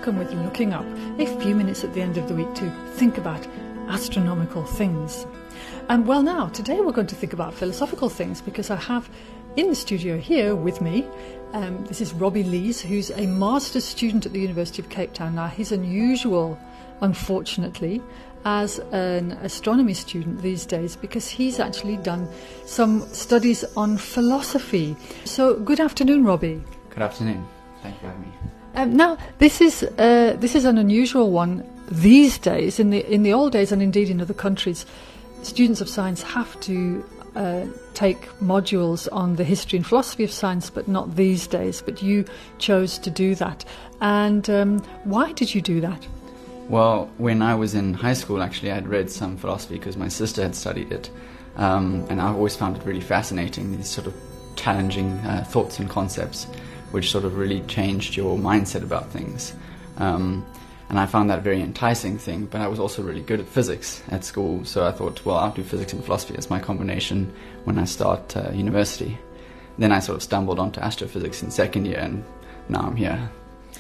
Kirkham with Looking Up, a few minutes at the end of the week to think about astronomical things. And well, now, today we're going to think about philosophical things because I have in the studio here with me, this is Robbie Lees, who's a master's student at the University of Cape Town. Now, he's unusual, unfortunately, as an astronomy student these days because he's actually done some studies on philosophy. So, good afternoon, Robbie. Good afternoon. Thank you for having me. Now, this is an unusual one these days. In the old days, and indeed in other countries, students of science have to take modules on the history and philosophy of science, but not these days. But you chose to do that. And why did you do that? Well, when I was in high school, actually, I had read some philosophy because my sister had studied it. And I always found it really fascinating, these sort of challenging thoughts and concepts, which sort of really changed your mindset about things. And I found that a very enticing thing, but I was also really good at physics at school, so I thought, well, I'll do physics and philosophy as my combination when I start university. Then I sort of stumbled onto astrophysics in second year, and now I'm here.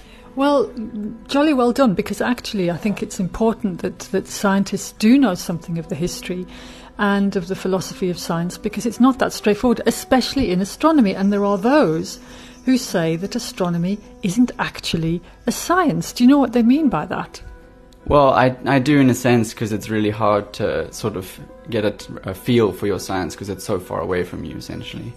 Well, jolly well done, because actually I think it's important that scientists do know something of the history and of the philosophy of science, because it's not that straightforward, especially in astronomy, and there are those who say that astronomy isn't actually a science. Do you know what they mean by that? Well, I do in a sense, because it's really hard to sort of get a feel for your science because it's so far away from you, essentially.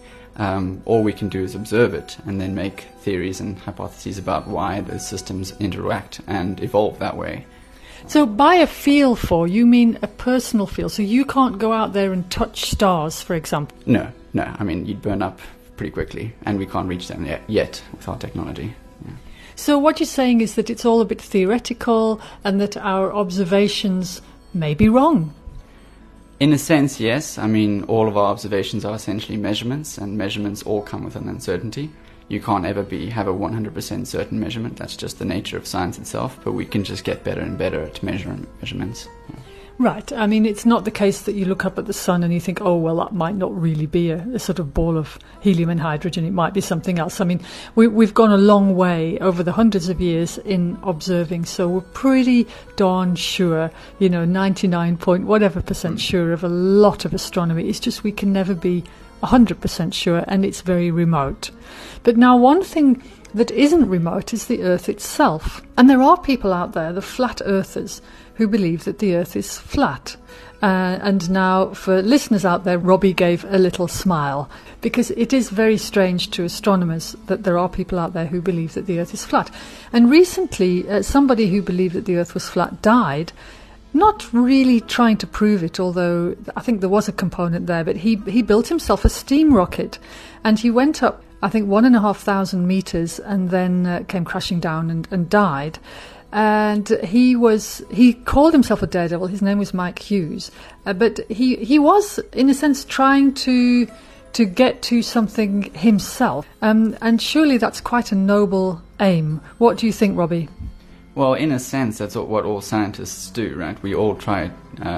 All we can do is observe it and then make theories and hypotheses about why those systems interact and evolve that way. So by a feel for, you mean a personal feel? So you can't go out there and touch stars, for example? No. I mean, you'd burn up pretty quickly, and we can't reach them yet with our technology. Yeah. So what you're saying is that it's all a bit theoretical and that our observations may be wrong? In a sense, yes. I mean, all of our observations are essentially measurements, and measurements all come with an uncertainty. You can't ever have a 100% certain measurement. That's just the nature of science itself, but we can just get better and better at measurements. Yeah. Right. I mean, it's not the case that you look up at the sun and you think, oh, well, that might not really be a sort of ball of helium and hydrogen. It might be something else. I mean, we've gone a long way over the hundreds of years in observing, so we're pretty darn sure, 99% sure of a lot of astronomy. It's just we can never be 100% sure, and it's very remote. But now one thing that isn't remote is the Earth itself. And there are people out there, the flat earthers, who believe that the Earth is flat. And now, for listeners out there, Robbie gave a little smile, because it is very strange to astronomers that there are people out there who believe that the Earth is flat. And recently, somebody who believed that the Earth was flat died, not really trying to prove it, although I think there was a component there, but he built himself a steam rocket, and he went up, I think, 1,500 meters, and then came crashing down and died. And he called himself a daredevil. His name was Mike Hughes, but he was, in a sense, trying to get to something himself. And surely that's quite a noble aim. What do you think, Robbie? Well, in a sense, that's what all scientists do, right? We all try,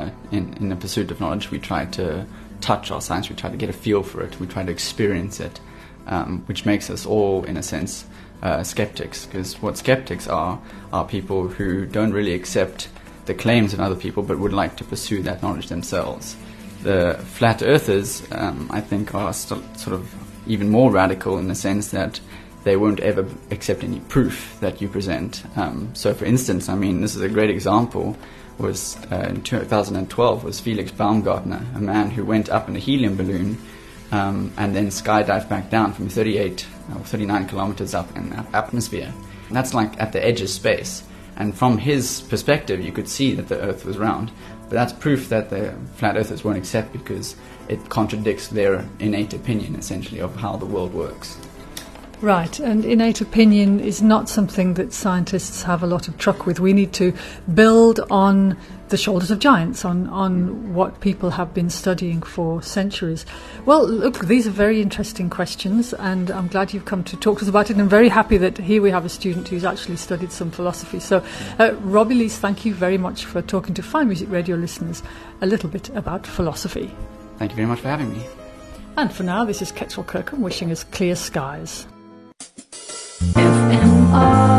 in the pursuit of knowledge, we try to touch our science, we try to get a feel for it, we try to experience it, which makes us all, in a sense, skeptics. Because what skeptics are people who don't really accept the claims of other people, but would like to pursue that knowledge themselves. The flat earthers, I think, are sort of even more radical in the sense that they won't ever accept any proof that you present. So, for instance, I mean, this is a great example, was in 2012 was Felix Baumgartner, a man who went up in a helium balloon and then skydived back down from 38 or 39 kilometers up in the atmosphere. And that's like at the edge of space. And from his perspective, you could see that the Earth was round. But that's proof that the flat earthers won't accept, because it contradicts their innate opinion, essentially, of how the world works. Right, and innate opinion is not something that scientists have a lot of truck with. We need to build on the shoulders of giants, on what people have been studying for centuries. Well, look, these are very interesting questions, and I'm glad you've come to talk to us about it. And I'm very happy that here we have a student who's actually studied some philosophy. So, Robbie Lees, thank you very much for talking to Fine Music Radio listeners a little bit about philosophy. Thank you very much for having me. And for now, this is Ketchel Kirkham wishing us clear skies. FMR